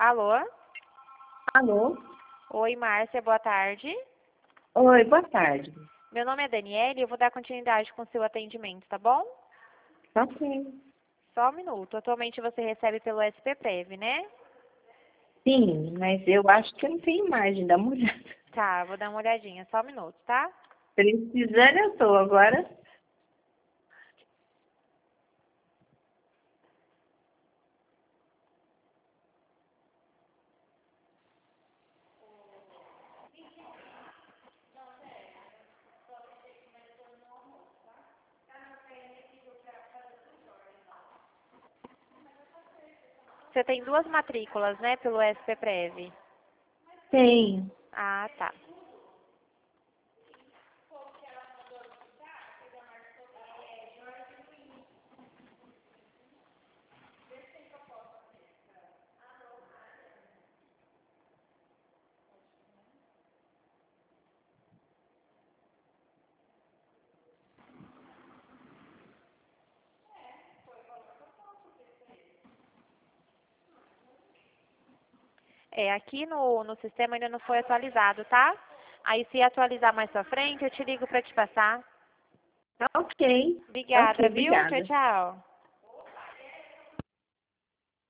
Alô? Alô? Oi, Márcia, boa tarde. Oi, boa tarde. Meu nome é Daniela e eu vou dar continuidade com o seu atendimento, tá bom? Ok. Só um minuto. Atualmente você recebe pelo SPPrev, né? Sim, mas eu acho que eu não tenho imagem, dá uma olhada. Tá, vou dar uma olhadinha. Só um minuto, tá? Precisando eu tô agora. Você tem duas matrículas, né, pelo SPPrev? Tem. Ah, tá. Aqui no sistema ainda não foi atualizado, tá? Aí se atualizar mais pra frente, eu te ligo pra te passar. Ok. Ok, Obrigada, viu? Tchau, obrigada. tchau.